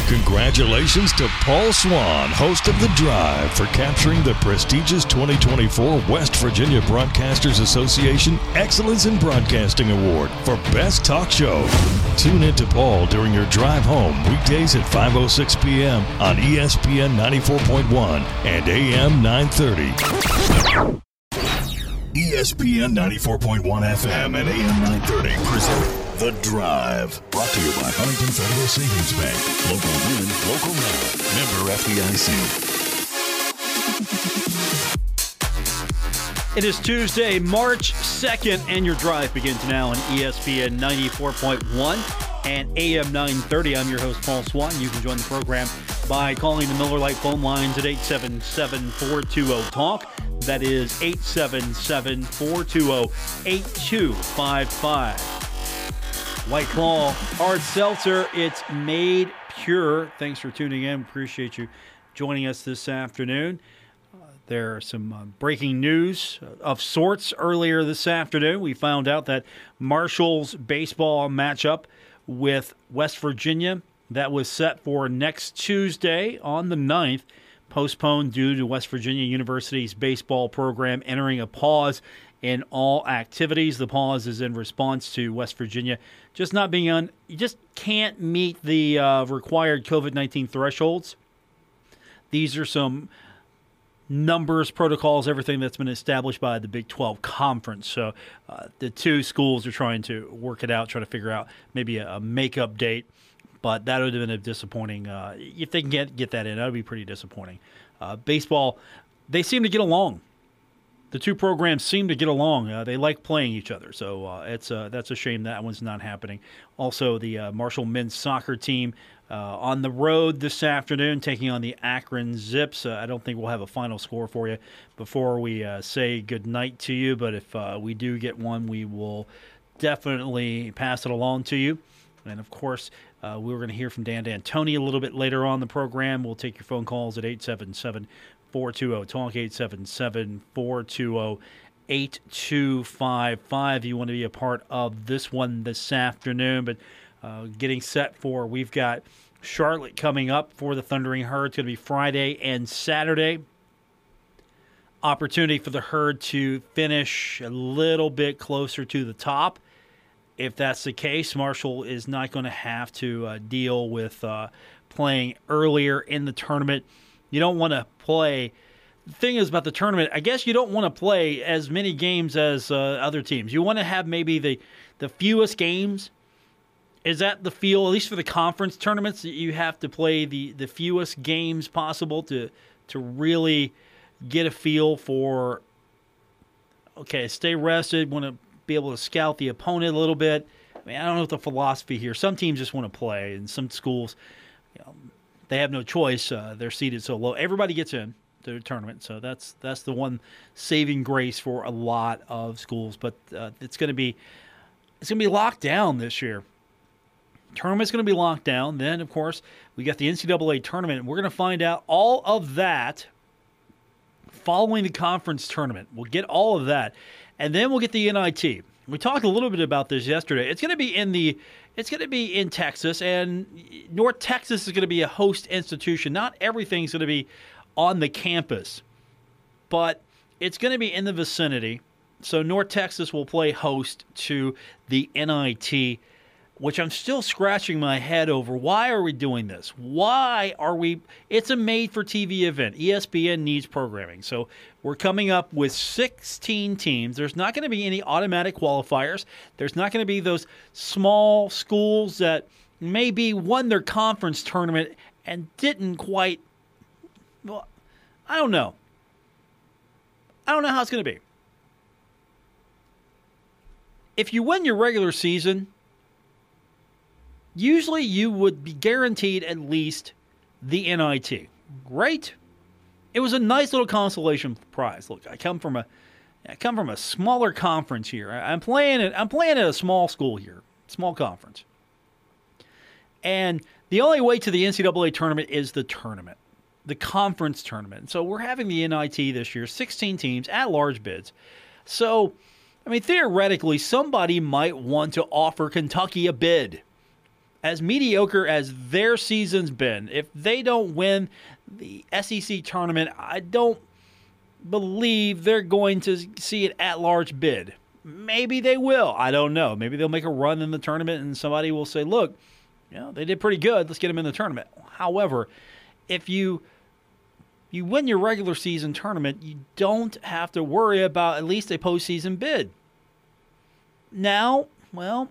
Congratulations to Paul Swann, host of The Drive, for capturing the prestigious 2024 West Virginia Broadcasters Association Excellence in Broadcasting Award for Best Talk Show. Tune in to Paul during your drive home weekdays at 5:06 p.m. on ESPN 94.1 and AM 930. ESPN 94.1 FM and AM 930 present The Drive. Brought to you by Huntington Federal Savings Bank. Local then, local now. Member FDIC. It is Tuesday, March 2nd, and your drive begins now on ESPN 94.1 and AM 930. I'm your host, Paul Swann. You can join the program by calling the Miller Lite phone lines at 877-420-TALK. That is 877-420-8255. White Claw Hard Seltzer, it's made pure. Thanks for tuning in. Appreciate you joining us this afternoon. There are some breaking news of sorts earlier this afternoon. We found out that Marshall's baseball matchup with West Virginia that was set for next Tuesday on the 9th, postponed due to West Virginia University's baseball program entering a pause in all activities. The pause is in response to West Virginia just not being on. You just can't meet the required COVID-19 thresholds. These are some numbers, protocols, everything that's been established by the Big 12 Conference. So the two schools are trying to work it out, trying to figure out maybe a makeup date. But that would have been a disappointing. If they can get that in, that would be pretty disappointing. Baseball, they seem to get along. The two programs seem to get along. They like playing each other. So that's a shame that one's not happening. Also, the Marshall men's soccer team on the road this afternoon, taking on the Akron Zips. I don't think we'll have a final score for you before we say goodnight to you. But if we do get one, we will definitely pass it along to you. And, of course, we're going to hear from Dan D'Antoni a little bit later on the program. We'll take your phone calls at 877-420-TALK, 877-420-8255. You want to be a part of this one this afternoon. But getting set for, we've got Charlotte coming up for the Thundering Herd. It's going to be Friday and Saturday. Opportunity for the Herd to finish a little bit closer to the top. If that's the case, Marshall is not going to have to deal with playing earlier in the tournament. You don't want to play. The thing is about the tournament, I guess you don't want to play as many games as other teams. You want to have maybe the fewest games. Is that the feel, at least for the conference tournaments, that you have to play the fewest games possible to really get a feel for, okay, stay rested, want to be able to scout the opponent a little bit. I mean, I don't know what the philosophy here. Some teams just want to play, and some schools, they have no choice. They're seated so low. Everybody gets in to the tournament, so that's the one saving grace for a lot of schools. But it's going to be locked down this year. Tournament's going to be locked down. Then, of course, we got the NCAA tournament. We're going to find out all of that following the conference tournament. We'll get all of that. And then we'll get the NIT. We talked a little bit about this yesterday. It's going to be in Texas, and North Texas is going to be a host institution. Not everything's going to be on the campus, but it's going to be in the vicinity. So North Texas will play host to the NIT, which I'm still scratching my head over. Why are we doing this? Why are we? It's a made-for-TV event. ESPN needs programming. So we're coming up with 16 teams. There's not going to be any automatic qualifiers. There's not going to be those small schools that maybe won their conference tournament and didn't quite. Well, I don't know. I don't know how it's going to be. If you win your regular season, usually you would be guaranteed at least the NIT. Right? It was a nice little consolation prize. Look, I come from a smaller conference here. I'm playing at a small school here, small conference. And the only way to the NCAA tournament is the tournament, the conference tournament. So we're having the NIT this year, 16 teams at large bids. So, I mean, theoretically, somebody might want to offer Kentucky a bid as mediocre as their season's been, if they don't win the SEC tournament, I don't believe they're going to see an at-large bid. Maybe they will. I don't know. Maybe they'll make a run in the tournament and somebody will say, look, they did pretty good. Let's get them in the tournament. However, if you win your regular season tournament, you don't have to worry about at least a postseason bid. Now, well,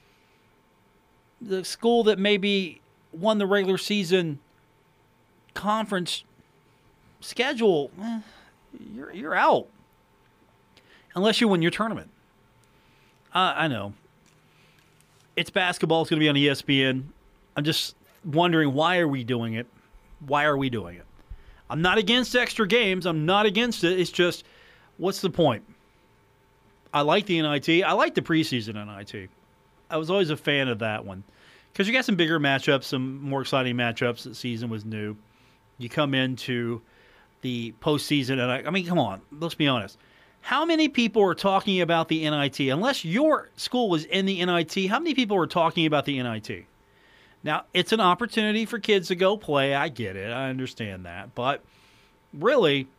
the school that maybe won the regular season conference schedule, you're out. Unless you win your tournament. I know. It's basketball. It's going to be on ESPN. I'm just wondering, why are we doing it? Why are we doing it? I'm not against extra games. I'm not against it. It's just, what's the point? I like the NIT. I like the preseason NIT. I was always a fan of that one. Because you got some bigger matchups, some more exciting matchups. The season was new. You come into the postseason, and I mean, come on. Let's be honest. How many people are talking about the NIT? Unless your school is in the NIT, how many people are talking about the NIT? Now, it's an opportunity for kids to go play. I get it. I understand that. But really,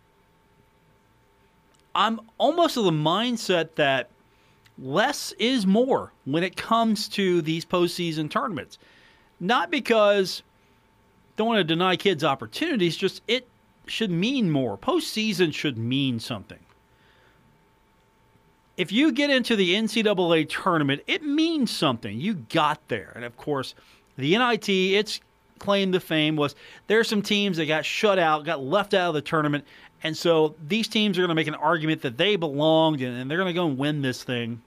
I'm almost of the mindset that less is more when it comes to these postseason tournaments. Not because I don't want to deny kids opportunities, just it should mean more. Postseason should mean something. If you get into the NCAA tournament, it means something. You got there. And, of course, the NIT, its claim to fame was there are some teams that got shut out, got left out of the tournament, and so these teams are going to make an argument that they belonged and they're going to go and win this thing.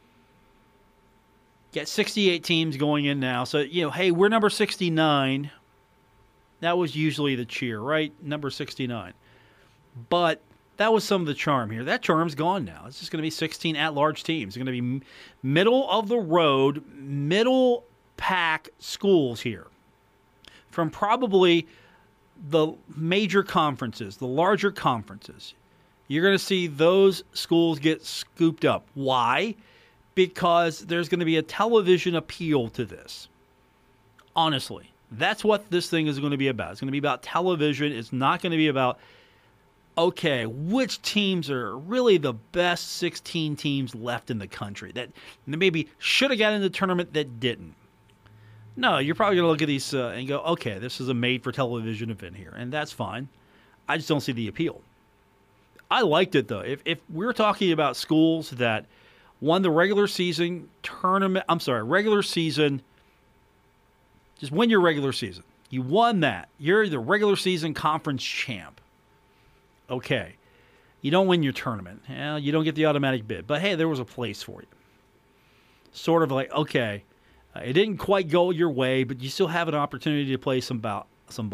Got 68 teams going in now. So, hey, we're number 69. That was usually the cheer, right? Number 69. But that was some of the charm here. That charm's gone now. It's just going to be 16 at-large teams. It's going to be middle-of-the-road, middle-pack schools here. From probably the major conferences, the larger conferences. You're going to see those schools get scooped up. Why? Because there's going to be a television appeal to this. Honestly, that's what this thing is going to be about. It's going to be about television. It's not going to be about, okay, which teams are really the best 16 teams left in the country that maybe should have got in the tournament that didn't. No, you're probably going to look at these and go, okay, this is a made-for-television event here, and that's fine. I just don't see the appeal. I liked it, though. If we're talking about schools that won the regular season regular season, just win your regular season. You won that. You're the regular season conference champ. Okay. You don't win your tournament. You don't get the automatic bid. But, hey, there was a place for you. Sort of like, okay, it didn't quite go your way, but you still have an opportunity to play some ball.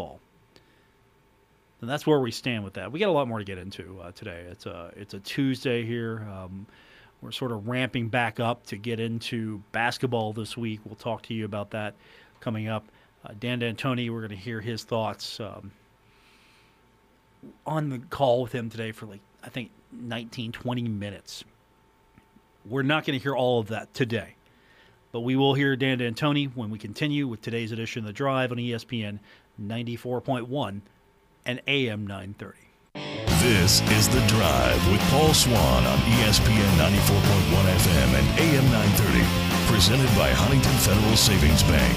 And that's where we stand with that. We got a lot more to get into today. It's a Tuesday here. We're sort of ramping back up to get into basketball this week. We'll talk to you about that coming up. Dan D'Antoni, we're going to hear his thoughts on the call with him today for 19, 20 minutes. We're not going to hear all of that today. But we will hear Dan D'Antoni when we continue with today's edition of The Drive on ESPN 94.1 and AM 930. This is The Drive with Paul Swann on ESPN 94.1 FM and AM 930. Presented by Huntington Federal Savings Bank.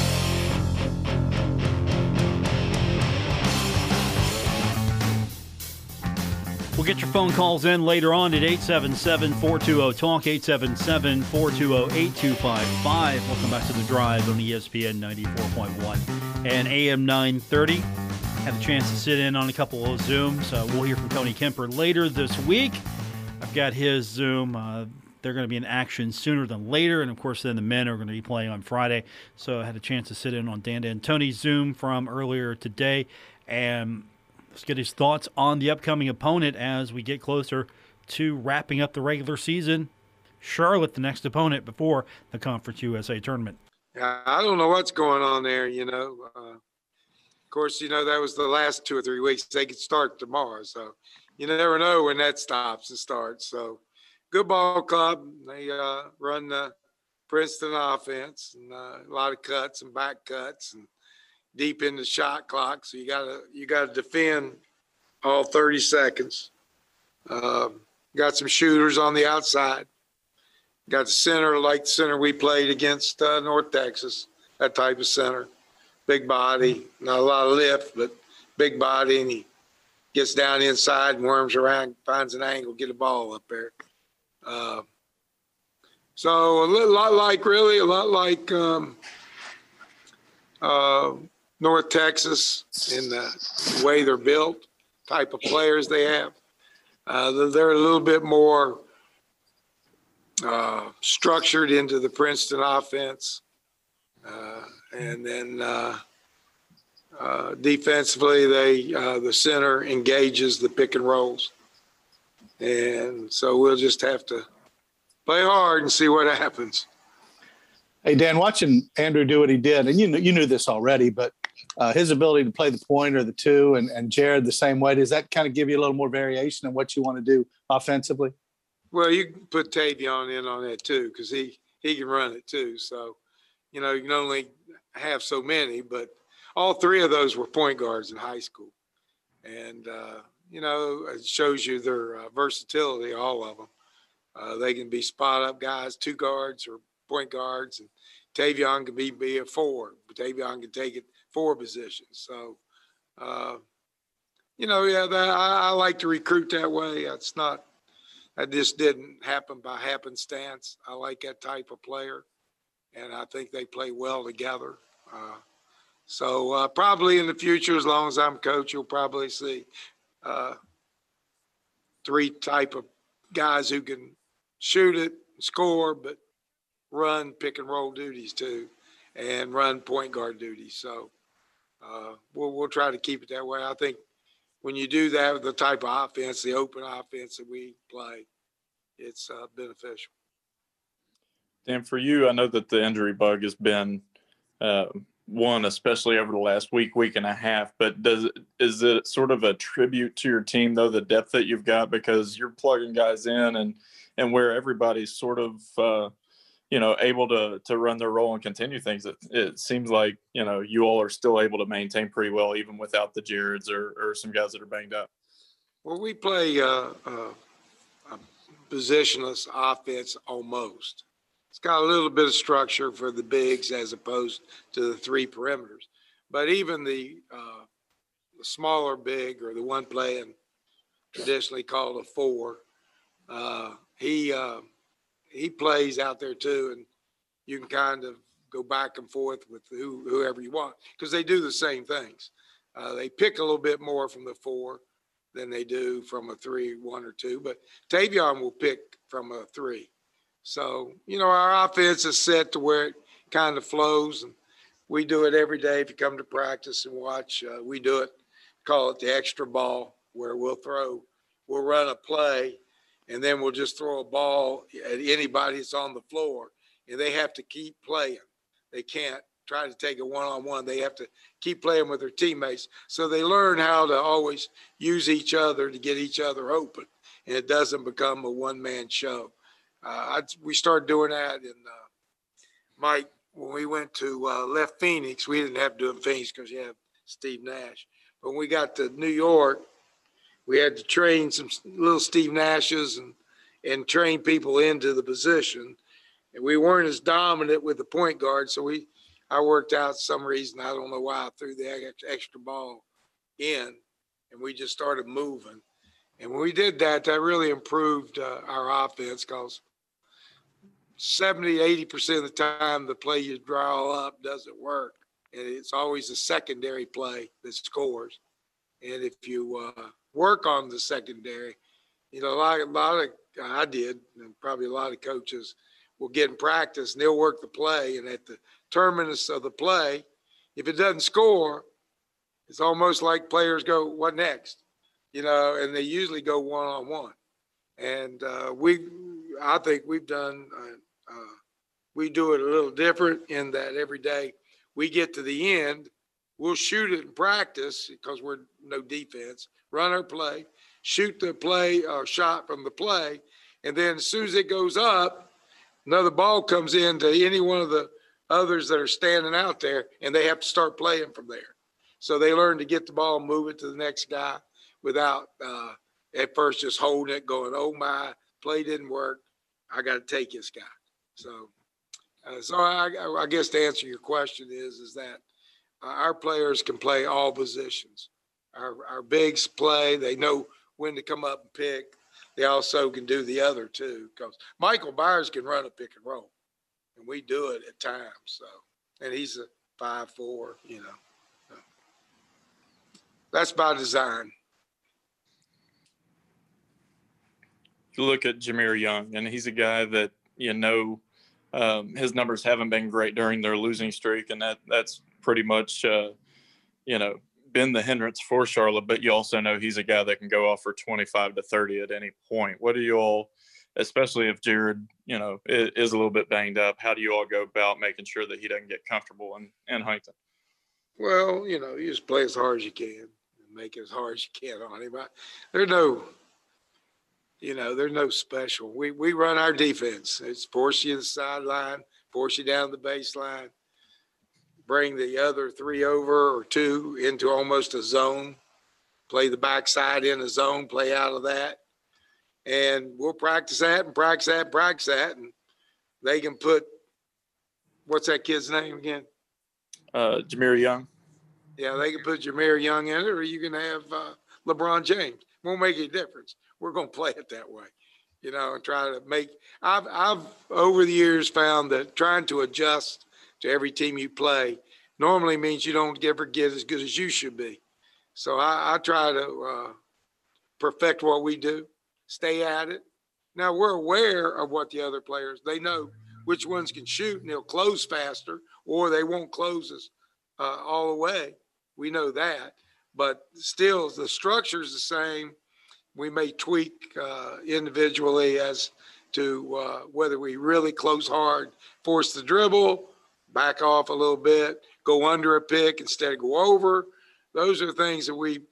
We'll get your phone calls in later on at 877-420-TALK, 877-420-8255. Welcome back to The Drive on ESPN 94.1 and AM 930. Had a chance to sit in on a couple of Zooms. We'll hear from Tony Kemper later this week. I've got his Zoom. They're going to be in action sooner than later. And, of course, then the men are going to be playing on Friday. So I had a chance to sit in on Dan D'Antoni's Zoom from earlier today. And let's get his thoughts on the upcoming opponent as we get closer to wrapping up the regular season. Charlotte, the next opponent before the Conference USA tournament. Yeah, I don't know what's going on there, Of course, that was the last 2 or 3 weeks. They could start tomorrow, so you never know when that stops and starts. So, good ball club. They run the Princeton offense, and a lot of cuts and back cuts and deep in the shot clock. So you gotta defend all 30 seconds. Got some shooters on the outside. Got the center like the center we played against North Texas, that type of center. Big body, not a lot of lift, but big body, and he gets down inside and worms around, finds an angle, get a ball up there. So a lot like North Texas in the way they're built, type of players they have. They're a little bit more structured into the Princeton offense. And then defensively, the center engages the pick and rolls. And so we'll just have to play hard and see what happens. Hey, Dan, watching Andrew do what he did, and you knew this already, but his ability to play the point or the two and Jared the same way, does that kind of give you a little more variation in what you want to do offensively? Well, you can put Tavion in on that too, because he can run it too. So, you can only have so many, but all three of those were point guards in high school. And, it shows you their versatility, all of them. They can be spot-up guys, two guards or point guards, and Tavion can be a forward. Tavion can take it 4 positions. So, I like to recruit that way. That just didn't happen by happenstance. I like that type of player, and I think they play well together. So probably in the future, as long as I'm coach, you'll probably see 3 type of guys who can shoot it, score, but run pick and roll duties too, and run point guard duties. So we'll try to keep it that way. I think when you do that with the type of offense, the open offense that we play, it's beneficial. Dan, for you, I know that the injury bug has been one, especially over the last week and a half, but is it sort of a tribute to your team, though, the depth that you've got, because you're plugging guys in and where everybody's sort of, able to run their role and continue things. It seems like, you all are still able to maintain pretty well, even without the Jareds or some guys that are banged up. Well, we play a positionless offense almost. It's got a little bit of structure for the bigs as opposed to the 3 perimeters. But even the smaller big, or the one playing traditionally called a 4, he plays out there too, and you can kind of go back and forth with whoever you want, because they do the same things. They pick a little bit more from the 4 than they do from a 3, 1 or 2, but Tavion will pick from a 3. So, our offense is set to where it kind of flows, and we do it every day. If you come to practice and watch, we do it, call it the extra ball, where we'll run a play, and then we'll just throw a ball at anybody that's on the floor, and they have to keep playing. They can't try to take a one-on-one. They have to keep playing with their teammates. So they learn how to always use each other to get each other open, and it doesn't become a one-man show. We started doing that in Mike, when we went to left Phoenix. We didn't have to do it in Phoenix because you have Steve Nash. But when we got to New York, we had to train some little Steve Nashes and train people into the position. And we weren't as dominant with the point guard, so I worked out some reason, I don't know why, I threw the extra ball in, and we just started moving. And when we did that, that really improved our offense, because 70, 80% of the time, the play you draw up doesn't work. And it's always the secondary play that scores. And if you work on the secondary, a lot of, I did, and probably a lot of coaches will get in practice and they'll work the play. And at the terminus of the play, if it doesn't score, it's almost like players go, what next? And they usually go one-on-one. And I think we've done, we do it a little different in that every day we get to the end, we'll shoot it in practice because we're no defense, run our play, shoot the play or shot from the play. And then as soon as it goes up, another ball comes in to any one of the others that are standing out there, and they have to start playing from there. So they learn to get the ball, move it to the next guy without at first just holding it, going, oh my, play didn't work. I got to take this guy. So I guess to answer your question is that our players can play all positions. Our bigs play. They know when to come up and pick. They also can do the other two, because Michael Byers can run a pick and roll, and we do it at times. So, and he's a 5'4", That's by design. You look at Jahmir Young, and he's a guy that, his numbers haven't been great during their losing streak, and that's pretty much, been the hindrance for Charlotte. But you also know he's a guy that can go off for 25 to 30 at any point. What do you all, especially if Jared, is a little bit banged up, how do you all go about making sure that he doesn't get comfortable in Huntington? Well, you just play as hard as you can and make it as hard as you can on him. There's no special. We run our defense. It's force you to the sideline, force you down the baseline, bring the other 3 over or 2 into almost a zone, play the backside in a zone, play out of that. And we'll practice that and practice that and practice that. And they can put, what's that kid's name again? Jahmir Young. Yeah, they can put Jahmir Young in it, or you can have LeBron James. Won't make any difference. We're going to play it that way, and try to make – I've over the years found that trying to adjust to every team you play normally means you don't ever get as good as you should be. So I try to perfect what we do, stay at it. Now, we're aware of what the other players – they know which ones can shoot, and they'll close faster, or they won't close us all the way. We know that. But still, the structure's the same. We may tweak individually as to whether we really close hard, force the dribble, back off a little bit, go under a pick instead of go over. Those are things that we,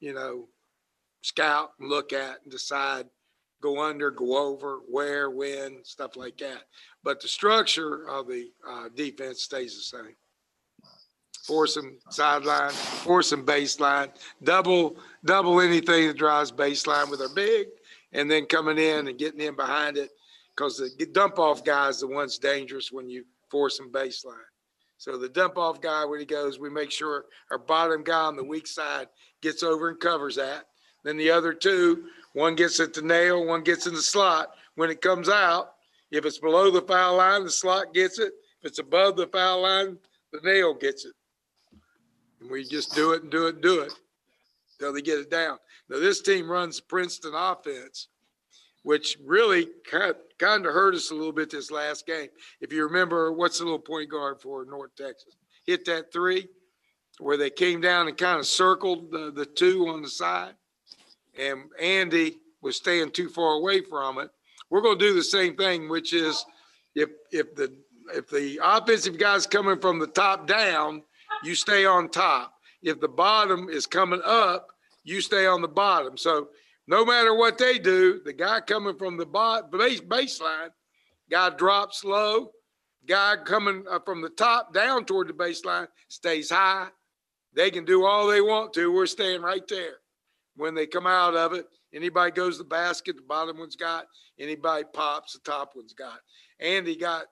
scout and look at and decide, go under, go over, where, when, stuff like that. But the structure of the defense stays the same. Force them sideline, force them baseline, double anything that drives baseline with our big, and then coming in and getting in behind it, because the dump off guy is the one's dangerous when you force them baseline. So the dump off guy, when he goes, we make sure our bottom guy on the weak side gets over and covers that. Then the other two, one gets at the nail, one gets in the slot. When it comes out, if it's below the foul line, the slot gets it. If it's above the foul line, the nail gets it. And we just do it and do it and do it until they get it down. Now, this team runs the Princeton offense, which really kind of hurt us a little bit this last game. If you remember, what's the little point guard for North Texas? Hit that 3 where they came down and kind of circled the 2 on the side, and Andy was staying too far away from it. We're going to do the same thing, which is if the offensive guy's coming from the top down, you stay on top. If the bottom is coming up, you stay on the bottom. So no matter what they do, the guy coming from the baseline, guy drops low, guy coming from the top down toward the baseline stays high. They can do all they want to. We're staying right there. When they come out of it, anybody goes to the basket, the bottom one's got. Anybody pops, the top one's got. Andy got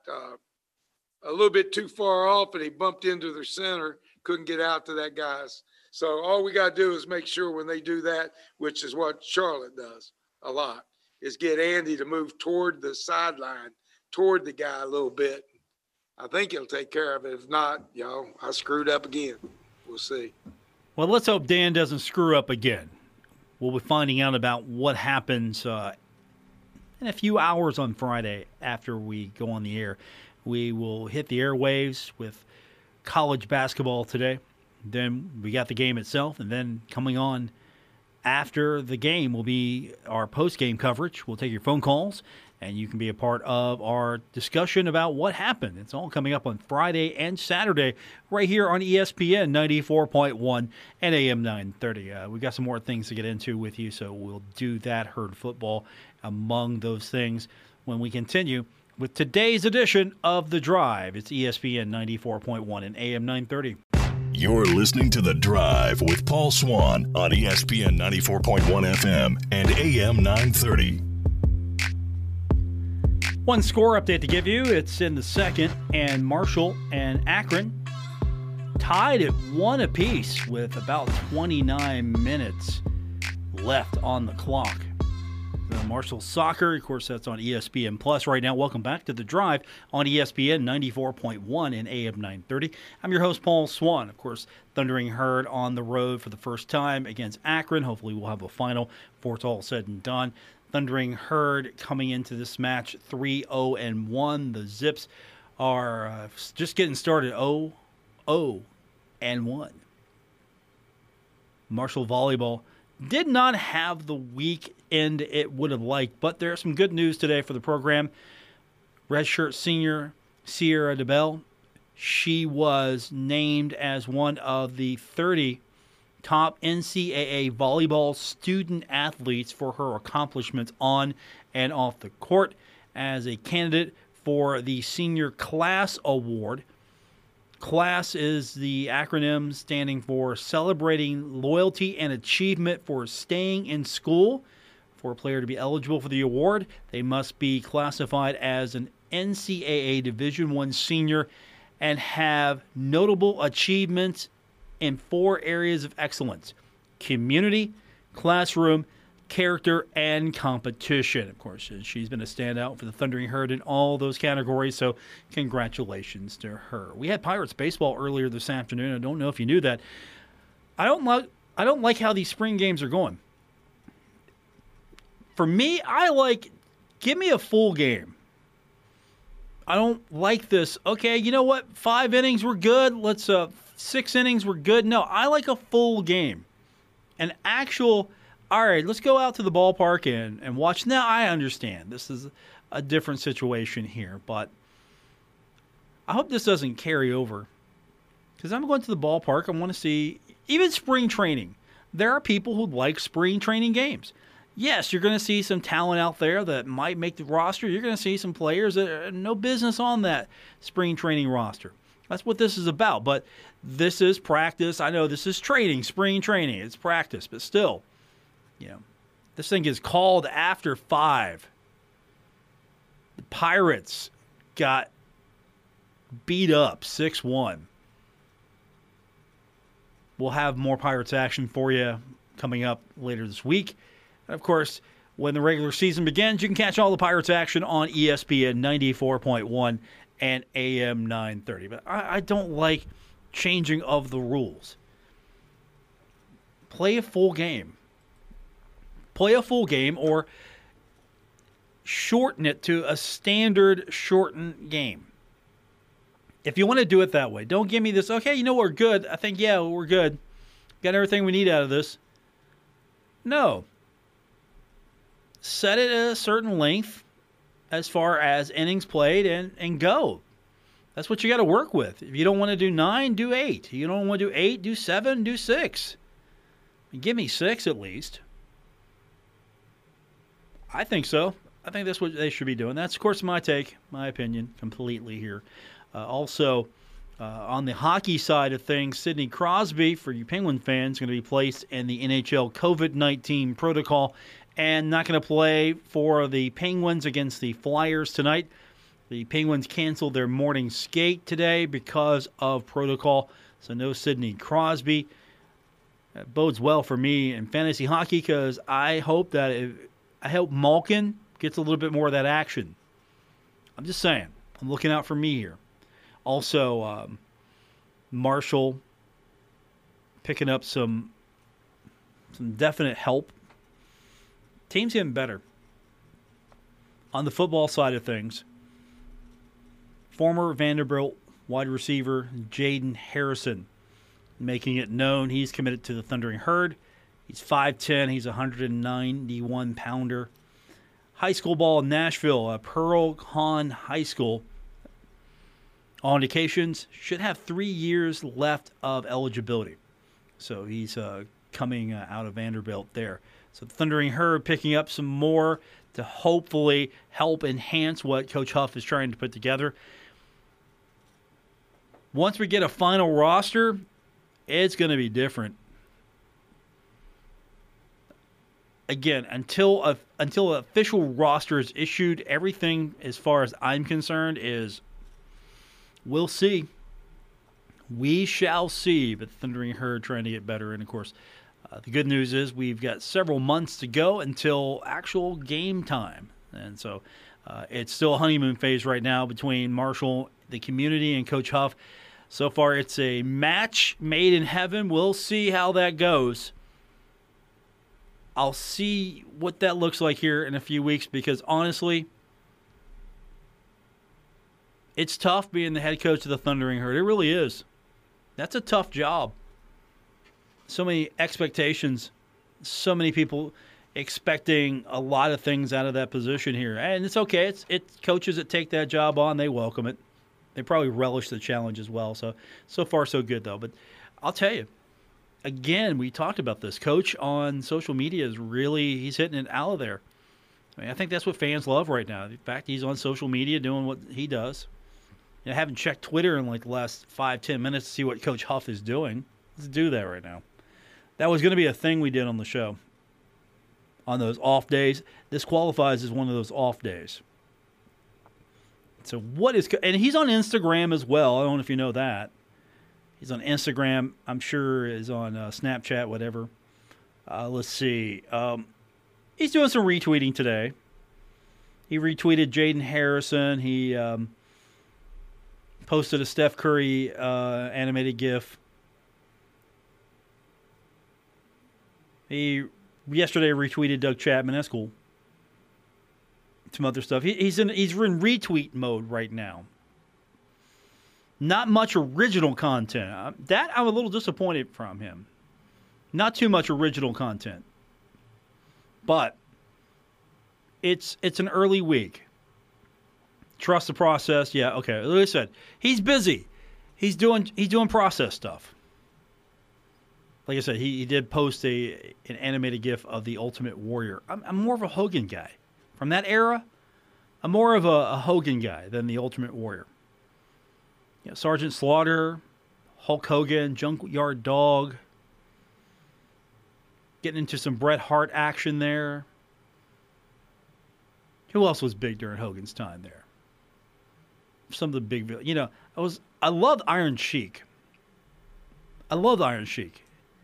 a little bit too far off, and he bumped into their center, couldn't get out to that guy's. So all we got to do is make sure when they do that, which is what Charlotte does a lot, is get Andy to move toward the sideline, toward the guy a little bit. I think he'll take care of it. If not, I screwed up again. We'll see. Well, let's hope Dan doesn't screw up again. We'll be finding out about what happens in a few hours on Friday after we go on the air. We will hit the airwaves with college basketball today. Then we got the game itself, and then coming on after the game will be our post-game coverage. We'll take your phone calls, and you can be a part of our discussion about what happened. It's all coming up on Friday and Saturday right here on ESPN 94.1 and AM 930. We've got some more things to get into with you, so we'll do that. Herd football among those things when we continue with today's edition of The Drive. It's ESPN 94.1 and AM 930. You're listening to The Drive with Paul Swann on ESPN 94.1 FM and AM 930. One score update to give you. It's in the second, and Marshall and Akron tied at 1 apiece with about 29 minutes left on the clock. Marshall Soccer, of course, that's on ESPN Plus right now. Welcome back to The Drive on ESPN 94.1 and AM 930. I'm your host, Paul Swann. Of course, Thundering Herd on the road for the first time against Akron. Hopefully we'll have a final before it's all said and done. Thundering Herd coming into this match 3-0-1. The Zips are just getting started 0-0-1. Marshall Volleyball did not have the weekend it would have liked, but there's some good news today for the program. Redshirt senior Sierra DeBell, she was named as one of the 30 top NCAA volleyball student athletes for her accomplishments on and off the court as a candidate for the Senior Class Award. CLASS is the acronym standing for Celebrating Loyalty and Achievement for Staying in School. For a player to be eligible for the award, they must be classified as an NCAA Division I senior and have notable achievements in 4 areas of excellence: community, classroom, character, and competition. Of course, she's been a standout for the Thundering Herd in all those categories, so congratulations to her. We had Pirates baseball earlier this afternoon. I don't know if you knew that. I don't like how these spring games are going. For me, give me a full game. I don't like this. Okay, you know what? 5 innings were good. 6 innings were good. No, I like a full game. An actual, all right, let's go out to the ballpark and watch. Now, I understand this is a different situation here, but I hope this doesn't carry over because I'm going to the ballpark. I want to see even spring training. There are people who like spring training games. Yes, you're going to see some talent out there that might make the roster. You're going to see some players that are no business on that spring training roster. That's what this is about. But this is practice. I know this is training, spring training. It's practice, but still, this thing is called after 5. The Pirates got beat up 6-1. We'll have more Pirates action for you coming up later this week. And, of course, when the regular season begins, you can catch all the Pirates action on ESPN 94.1 and AM 930. But I don't like changing of the rules. Play a full game. Play a full game or shorten it to a standard shortened game. If you want to do it that way, don't give me this, okay, we're good. I think, we're good. Got everything we need out of this. No. Set it at a certain length as far as innings played and go. That's what you got to work with. If you don't want to do 9, do 8. If you don't want to do 8, do 7, do 6. Give me 6 at least. I think so. I think that's what they should be doing. That's, of course, my take, my opinion, completely here. Also, on the hockey side of things, Sidney Crosby, for you Penguin fans, going to be placed in the NHL COVID-19 protocol and not going to play for the Penguins against the Flyers tonight. The Penguins canceled their morning skate today because of protocol, so no Sidney Crosby. That bodes well for me in fantasy hockey because I hope Malkin gets a little bit more of that action. I'm just saying. I'm looking out for me here. Also, Marshall picking up some definite help. Team's getting better. On the football side of things, former Vanderbilt wide receiver Jaden Harrison making it known he's committed to the Thundering Herd. He's 5'10". He's a 191-pounder. High school ball in Nashville, Pearl Hahn High School. All indications should have 3 years left of eligibility. So he's coming out of Vanderbilt there. So the Thundering Herd picking up some more to hopefully help enhance what Coach Huff is trying to put together. Once we get a final roster, it's going to be different. Again, until an official roster is issued, everything, as far as I'm concerned, is we'll see. We shall see. But the Thundering Herd trying to get better. And, of course, the good news is we've got several months to go until actual game time. And so it's still a honeymoon phase right now between Marshall, the community, and Coach Huff. So far, it's a match made in heaven. We'll see how that goes. I'll see what that looks like here in a few weeks because, honestly, it's tough being the head coach of the Thundering Herd. It really is. That's a tough job. So many expectations, so many people expecting a lot of things out of that position here. And it's okay. It's coaches that take that job on, they welcome it. They probably relish the challenge as well. So far, so good, though. But I'll tell you, again, we talked about this. Coach on social media is really, he's hitting it out of there. I mean, I think that's what fans love right now. In fact, he's on social media doing what he does. I haven't checked Twitter in like the last 5-10 minutes to see what Coach Huff is doing. Let's do that right now. That was going to be a thing we did on the show. On those off days. This qualifies as one of those off days. So what is... And he's on Instagram as well. I don't know if you know that. He's on Instagram. I'm sure is on Snapchat, whatever. Let's see. He's doing some retweeting today. He retweeted Jaden Harrison. He posted a Steph Curry animated GIF. He yesterday retweeted Doug Chapman. That's cool. Some other stuff. He's in retweet mode right now. Not much original content. That I'm a little disappointed from him. Not too much original content. But it's an early week. Trust the process. Yeah, okay. Like I said, he's busy. He's doing process stuff. Like I said, he did post an animated GIF of the Ultimate Warrior. I'm more of a Hogan guy. From that era, I'm more of a Hogan guy than the Ultimate Warrior. You know, Sergeant Slaughter, Hulk Hogan, Junkyard Dog. Getting into some Bret Hart action there. Who else was big during Hogan's time there? Some of the big, you know, I loved Iron Sheik. I loved Iron Sheik.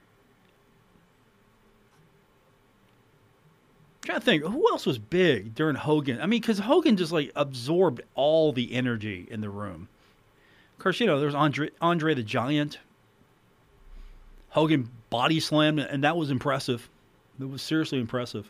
I'm trying to think, who else was big during Hogan? I mean, because Hogan just like absorbed all the energy in the room. Of course, you know, there's Andre the Giant. Hogan body slammed, and that was impressive. It was seriously impressive.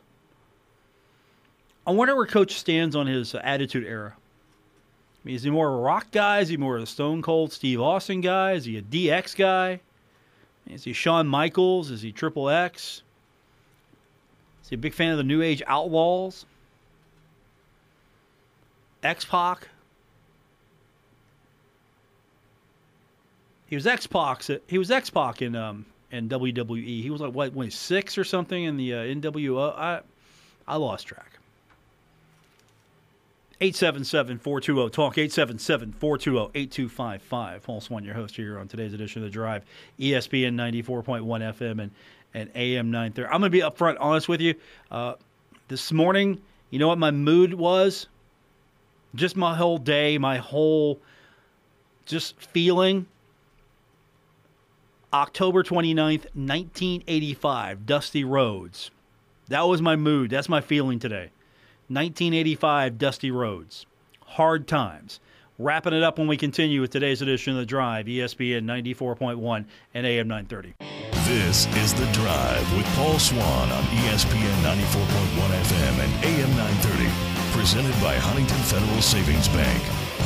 I wonder where Coach stands on his Attitude Era. I mean, is he more of a Rock guy? Is he more of a Stone Cold Steve Austin guy? Is he a DX guy? Is he Shawn Michaels? Is he Triple X? Is he a big fan of the New Age Outlaws? X-Pac? He was X-Pac in WWE. He was like, what, 6 or something in the NWO? I lost track. 877-420-TALK, 877-420-8255. Paul Swan, your host here on today's edition of The Drive, ESPN 94.1 FM and AM 930. I'm going to be upfront honest with you. This morning, you know what my mood was? Just my whole day, my whole just feeling. October 29th, 1985, Dusty Rhodes. That was my mood. That's my feeling today. 1985, Dusty Rhodes. Hard times. Wrapping it up when we continue with today's edition of The Drive, ESPN 94.1 and AM 930. This is The Drive with Paul Swan on ESPN 94.1 FM and AM 930. Presented by Huntington Federal Savings Bank.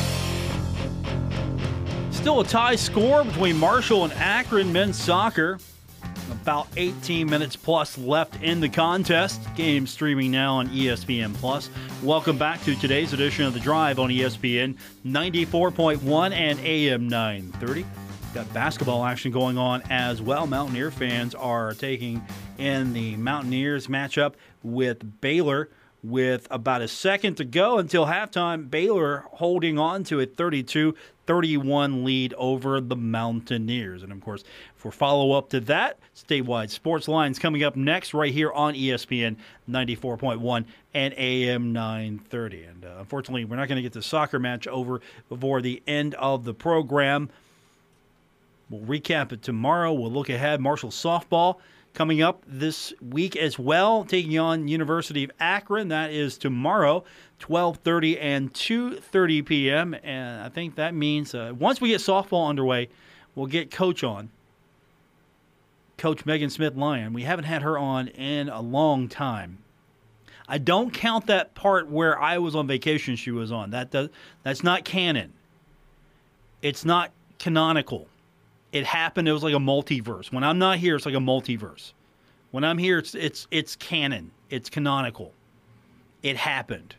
Still a tie score between Marshall and Akron men's soccer. About 18 minutes plus left in the contest. Game streaming now on ESPN+. Welcome back to today's edition of The Drive on ESPN 94.1 and AM 930. Got basketball action going on as well. Mountaineer fans are taking in the Mountaineers matchup with Baylor with about a second to go until halftime. Baylor holding on to a 32-31 lead over the Mountaineers. And, of course, for follow-up to that, statewide sports lines coming up next right here on ESPN 94.1 and AM 930. And, unfortunately, we're not going to get the soccer match over before the end of the program. We'll recap it tomorrow. We'll look ahead. Marshall softball coming up this week as well, taking on University of Akron. That is tomorrow, 12:30 and 2:30 p.m. And I think that means once we get softball underway, we'll get Coach on. Coach Megan Smith-Lyon. We haven't had her on in a long time. I don't count that part where I was on vacation she was on. That's not canon. It's not canonical. It happened. It was like a multiverse. When I'm not here, it's like a multiverse. When I'm here, it's canon. It's canonical. It happened.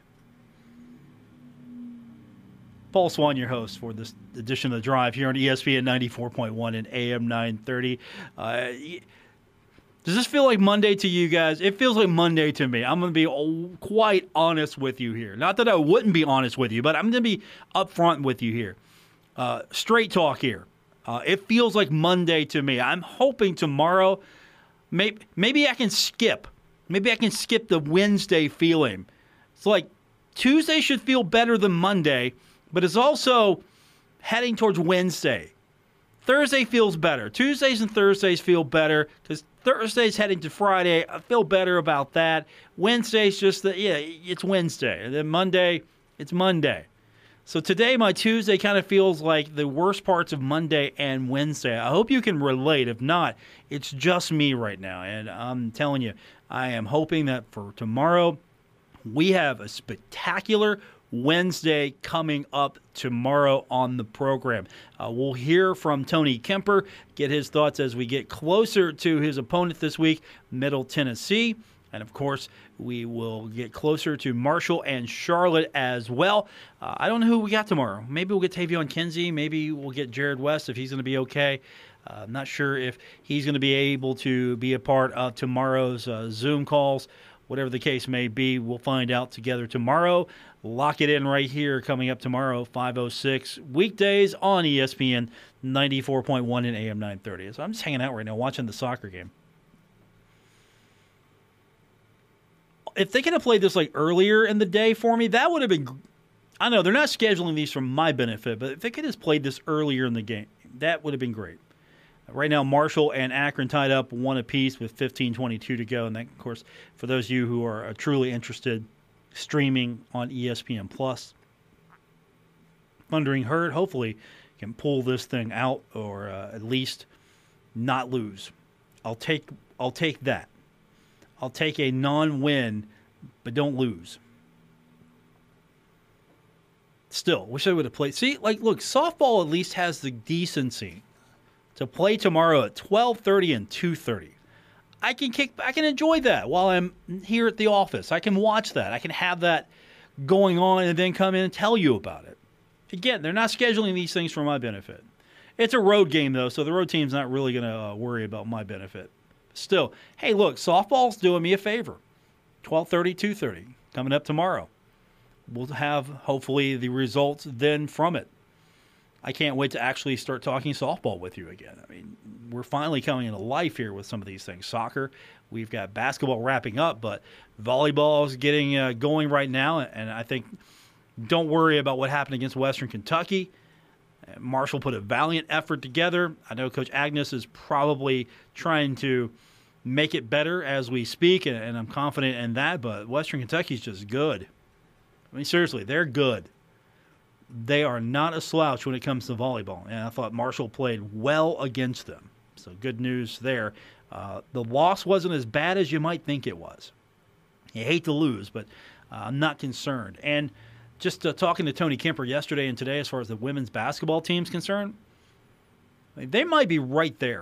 Paul Swan, your host for this edition of The Drive here on ESPN 94.1 and AM 930. Does this feel like Monday to you guys? It feels like Monday to me. I'm going to be quite honest with you here. Not that I wouldn't be honest with you, but I'm going to be upfront with you here. Straight talk here. It feels like Monday to me. I'm hoping tomorrow, maybe I can skip. Maybe I can skip the Wednesday feeling. It's like Tuesday should feel better than Monday, but it's also heading towards Wednesday. Thursday feels better. Tuesdays and Thursdays feel better because Thursday's heading to Friday. I feel better about that. Wednesday's just it's Wednesday. And then Monday, it's Monday. So today, my Tuesday kind of feels like the worst parts of Monday and Wednesday. I hope you can relate. If not, it's just me right now. And I'm telling you, I am hoping that for tomorrow, we have a spectacular Wednesday coming up tomorrow on the program. We'll hear from Tony Kemper, get his thoughts as we get closer to his opponent this week, Middle Tennessee. And, of course, we will get closer to Marshall and Charlotte as well. I don't know who we got tomorrow. Maybe we'll get Tavion Kinsey. Maybe we'll get Jared West if he's going to be okay. I'm not sure if he's going to be able to be a part of tomorrow's Zoom calls. Whatever the case may be, we'll find out together tomorrow. Lock it in right here coming up tomorrow, 5:06 weekdays on ESPN 94.1 and AM 930. So I'm just hanging out right now watching the soccer game. If they could have played this like earlier in the day for me, that would have been. I know they're not scheduling these for my benefit, but if they could have played this earlier in the game, that would have been great. Right now, Marshall and Akron tied up 1 apiece with 15:22 to go. And that, of course, for those of you who are truly interested, streaming on ESPN Plus. Thundering Herd hopefully can pull this thing out or at least not lose. I'll take that. I'll take a non-win, but don't lose. Still, wish I would have played. See, look, softball at least has the decency to play tomorrow at 12:30 and 2:30. I can enjoy that while I'm here at the office. I can watch that. I can have that going on and then come in and tell you about it. Again, they're not scheduling these things for my benefit. It's a road game, though, so the road team's not really going to worry about my benefit. Still, hey, look, softball's doing me a favor. 12:30, 2:30, coming up tomorrow. We'll have, hopefully, the results then from it. I can't wait to actually start talking softball with you again. I mean, we're finally coming into life here with some of these things. Soccer, we've got basketball wrapping up, but volleyball is getting going right now. And I think don't worry about what happened against Western Kentucky. Marshall put a valiant effort together. I know Coach Agnes is probably trying to make it better as we speak, and I'm confident in that. But Western Kentucky's just good. I mean, seriously, they're good. They are not a slouch when it comes to volleyball, and I thought Marshall played well against them. So good news there. The loss wasn't as bad as you might think it was. You hate to lose, but I'm not concerned. And just talking to Tony Kemper yesterday and today as far as the women's basketball team's concerned, they might be right there.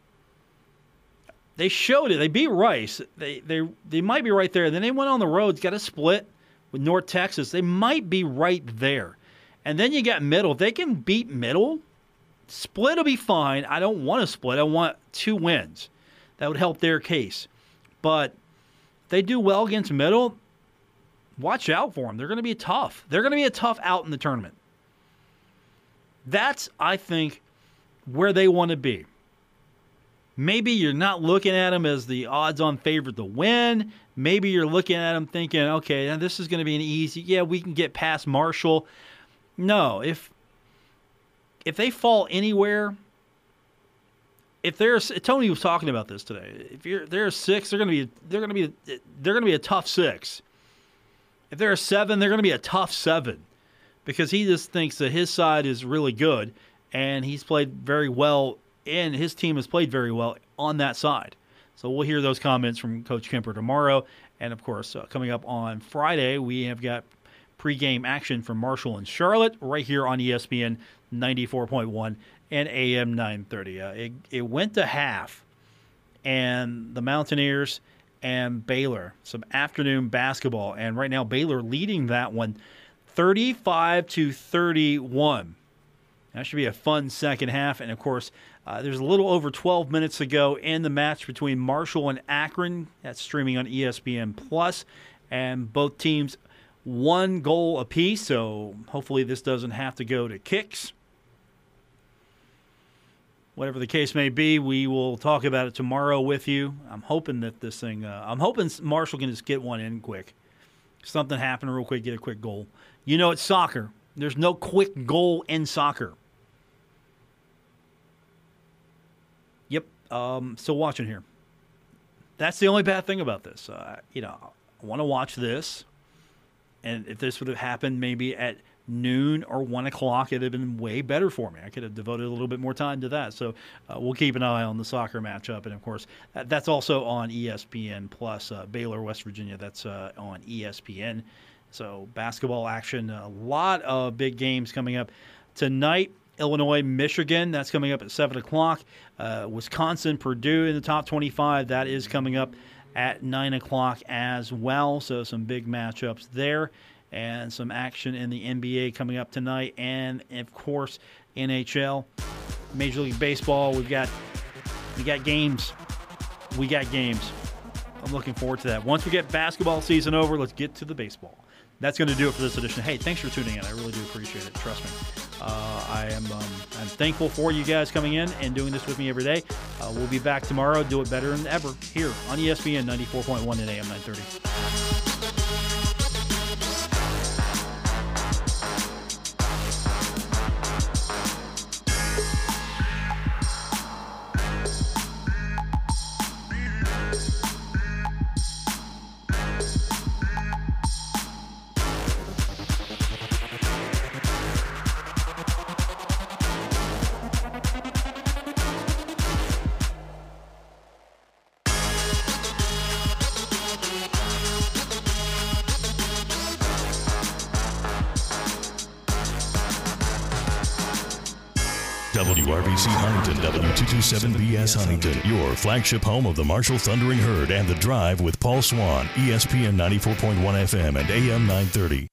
They showed it. They beat Rice. They might be right there. Then they went on the road, got a split with North Texas. They might be right there. And then you got Middle. If they can beat Middle, split will be fine. I don't want to split. I want 2 wins. That would help their case. But if they do well against Middle, watch out for them. They're going to be tough. They're going to be a tough out in the tournament. That's, I think, where they want to be. Maybe you're not looking at them as the odds-on favorite to win. Maybe you're looking at them thinking, okay, now this is going to be an easy, we can get past Marshall. No, if they fall anywhere, if there's, Tony was talking about this today. If they're a 6, they're going to be a tough 6. If they're a 7, they're going to be a tough 7, because he just thinks that his side is really good, and he's played very well, and his team has played very well on that side. So we'll hear those comments from Coach Kemper tomorrow. And, of course, coming up on Friday, we have got pregame action from Marshall and Charlotte right here on ESPN 94.1 and AM 930. It went to half, and the Mountaineers and Baylor, some afternoon basketball. And right now Baylor leading that one 35-31. That should be a fun second half. And, of course, there's a little over 12 minutes to go in the match between Marshall and Akron. That's streaming on ESPN+. And both teams 1 goal apiece, so hopefully this doesn't have to go to kicks. Whatever the case may be, we will talk about it tomorrow with you. I'm hoping that this thing I'm hoping Marshall can just get one in quick. Something happen real quick, get a quick goal. You know, it's soccer. There's no quick goal in soccer. Yep. Still watching here. That's the only bad thing about this. I want to watch this. And if this would have happened maybe at noon or 1 o'clock, it would have been way better for me. I could have devoted a little bit more time to that. So we'll keep an eye on the soccer matchup. And, of course, that's also on ESPN+. Baylor, West Virginia, that's on ESPN. So basketball action, a lot of big games coming up tonight. Illinois, Michigan, that's coming up at 7 o'clock. Wisconsin, Purdue in the top 25, that is coming up at 9 o'clock as well. So some big matchups there, and some action in the NBA coming up tonight. And, of course, NHL, Major League Baseball, we got games. We got games. I'm looking forward to that. Once we get basketball season over, let's get to the baseball. That's going to do it for this edition. Hey, thanks for tuning in. I really do appreciate it. Trust me. I'm thankful for you guys coming in and doing this with me every day. We'll be back tomorrow. Do it better than ever here on ESPN 94.1 and AM 930. WRBC Huntington, W227BS Huntington, your flagship home of the Marshall Thundering Herd and The Drive with Paul Swan, ESPN 94.1 FM and AM 930.